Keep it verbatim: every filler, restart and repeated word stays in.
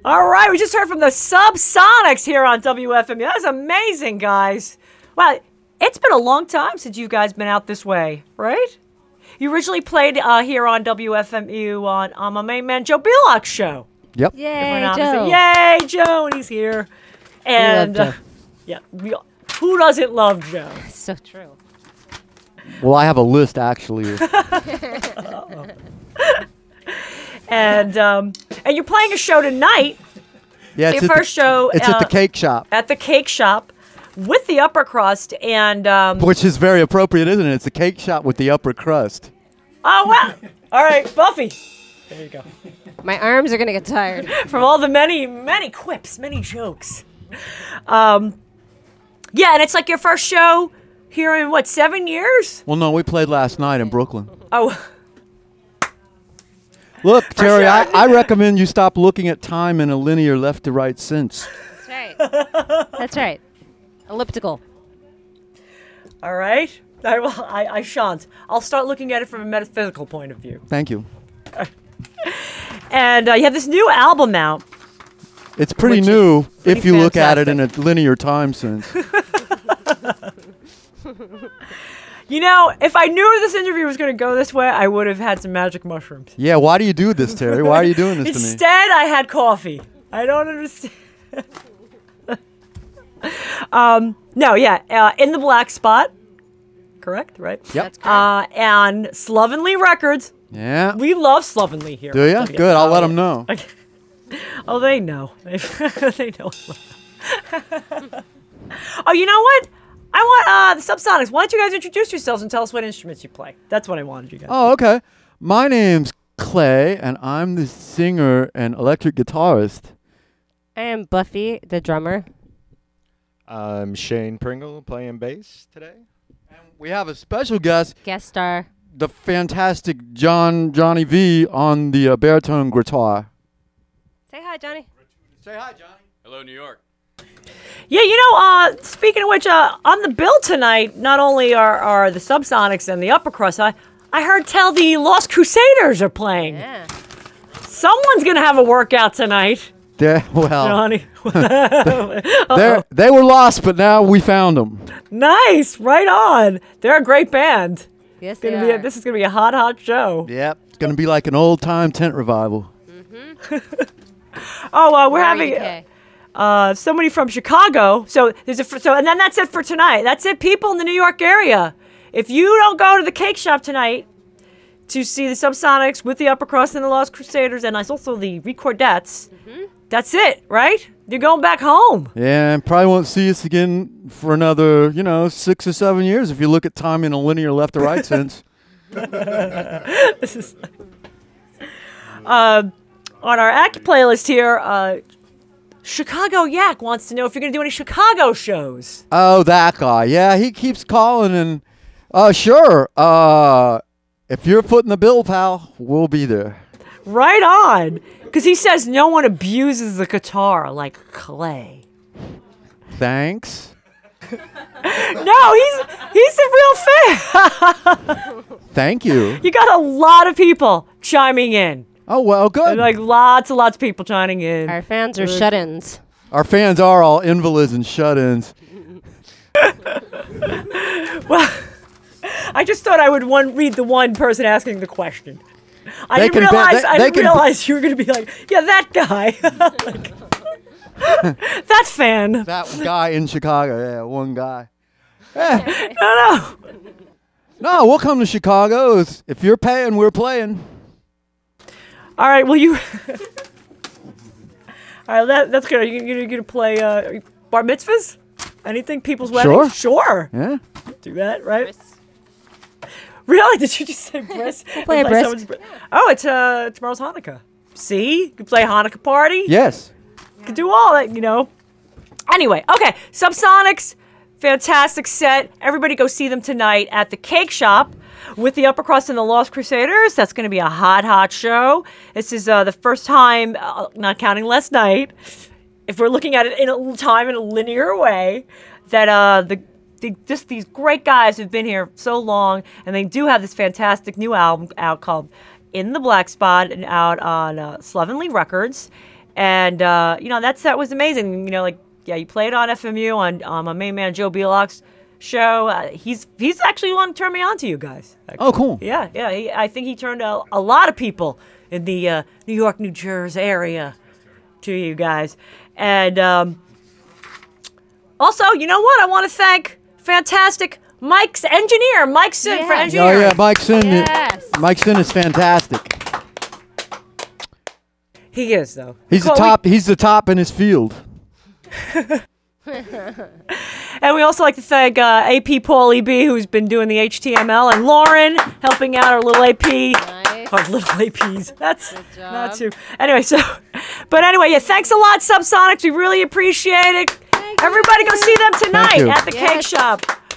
All right, we just heard from the Subsonics here on W F M U. That was amazing, guys. Wow, it's been a long time since you guys been out this way, right? You originally played uh, here on W F M U on, on my main man Joe Belock's show. Yep. Yay, Joe. Yay, Joe, and he's here. And Joe. uh, yeah, we, who doesn't love Joe? So true. Well, I have a list actually. and um, and you're playing a show tonight. Yeah, it's Your at first the, show. It's uh, at the cake shop, At the cake shop with the upper crust and. Um, which is very appropriate, isn't it? It's a cake shop with the upper crust. oh wow! All right, Buffy. There you go. My arms are going to get tired. From all the many, many quips, many jokes. Um, yeah, and it's like your first show here in, what, seven years? Well, no, we played last night in Brooklyn. Oh, Look, Terry, sure. I, I recommend you stop looking at time in a linear left to right sense. That's right. That's right. Elliptical. all right. I, will, I, I shan't. I'll start looking at it from a metaphysical point of view. Thank you. And uh, you have this new album out. It's pretty Which is new pretty if you look at it in fantastic. a linear time sense. You know, if I knew this interview was going to go this way, I would have had some magic mushrooms. Yeah, why do you do this, Terry? Why are you doing this to me? Instead, I had coffee. I don't understand. um, no, yeah, uh, In the Black Spot. Correct, right? Yep. That's correct. Uh, and Slovenly Records. Yeah. We love Slovenly here. Do you? Oh, yeah. Good. I'll Oh, let yeah. them know. Oh, they know. They know. Oh, you know what? I want uh, the Subsonics. Why don't you guys introduce yourselves and tell us what instruments you play? That's what I wanted you guys. Oh, okay. My name's Clay, and I'm the singer and electric guitarist. I am Buffy, the drummer. I'm Shane Pringle playing bass today. And we have a special guest, Guest star. the fantastic John Johnny V on the uh, baritone guitar. Say hi, Johnny. Say hi, Johnny. Hello, New York. Yeah, you know, uh, speaking of which, uh, on the bill tonight, not only are, are the Subsonics and the Upper Crust, I, I heard tell the Lost Crusaders are playing. Yeah. Someone's going to have a workout tonight, They're, well, Johnny. they're, they were lost, but now we found them. Nice, right on. They're a great band. Yes, they Gonna be a, are. this is going to be a hot, hot show. Yep. It's going to be like an old-time tent revival. Oh, uh, we're R having E K. uh, somebody from Chicago. So there's a fr- so, and then that's it for tonight. That's it, people in the New York area. If you don't go to the cake shop tonight to see the Subsonics with the Upper Crust and the Lost Crusaders, and also the Recordettes, that's it, right? You're going back home. Yeah, and probably won't see us again for another, you know, six or seven years if you look at time in a linear left to right sense. This is uh, on our act playlist here. Uh, Chicago Yak wants to know if you're going to do any Chicago shows. Oh, that guy. Yeah, he keeps calling and, uh, sure. Uh, if you're footing the bill, pal, we'll be there. Right on. Because he says no one abuses the guitar like Clay. Thanks. No, he's he's a real fan. Thank you. You got a lot of people chiming in. Oh, well, good. Like lots and lots of people chiming in. Our fans are shut-ins. Our fans are all invalids and shut-ins. Well, I just thought I would one read the one person asking the question. I They didn't can be- realize they- I they didn't can be- realize you were going to be like, yeah, that guy. Like, that fan. No, That guy in Chicago. Yeah, one guy. Eh, no. no, we'll come to Chicago. It's- If you're paying, we're playing. All right, well, you. All right, that, that's good. Are you going to play uh, bar mitzvahs? Anything? People's weddings? Sure. Yeah. Do that, right? Really? Did you just say brisk? play a Like brisk. someone's bri- Oh, it's uh tomorrow's Hanukkah. See? You can play Hanukkah party. Yes. You can do all that, you know. Anyway, okay. Subsonics, fantastic set. Everybody go see them tonight at the Cake Shop with the Upper Crust and the Lost Crusaders. That's going to be a hot, hot show. This is uh, the first time, uh, not counting last night, if we're looking at it in a time in a linear way, that uh, the The, just these great guys who've been here so long, and they do have this fantastic new album out called In the Black Spot and out on uh, Slovenly Records. And uh, you know, that's that was amazing. You know, like yeah, you played on F M U on um, my main man Joe Belock's show. Uh, he's he's actually the one to turn me on to you guys. Actually. Oh, cool. Yeah, yeah. He, I think he turned a, a lot of people in the uh, New York, New Jersey area to you guys. And um, also, you know what? I want to thank fantastic Mike's engineer, Mike Sin, for Yeah. engineering. Oh yeah, Mike Sin. Yes. Mike Sin is fantastic. He is though. He's the Cool, we- top. He's the top in his field. And we also like to thank uh, A P Paulie B, who's been doing the H T M L, and Lauren helping out our little A P. Nice. Our little A Ps. That's job. not too. Anyway, so, but anyway, yeah, thanks a lot, Subsonics. We really appreciate it. Thank you. Everybody go see them tonight you. at the Cake Yes. Shop.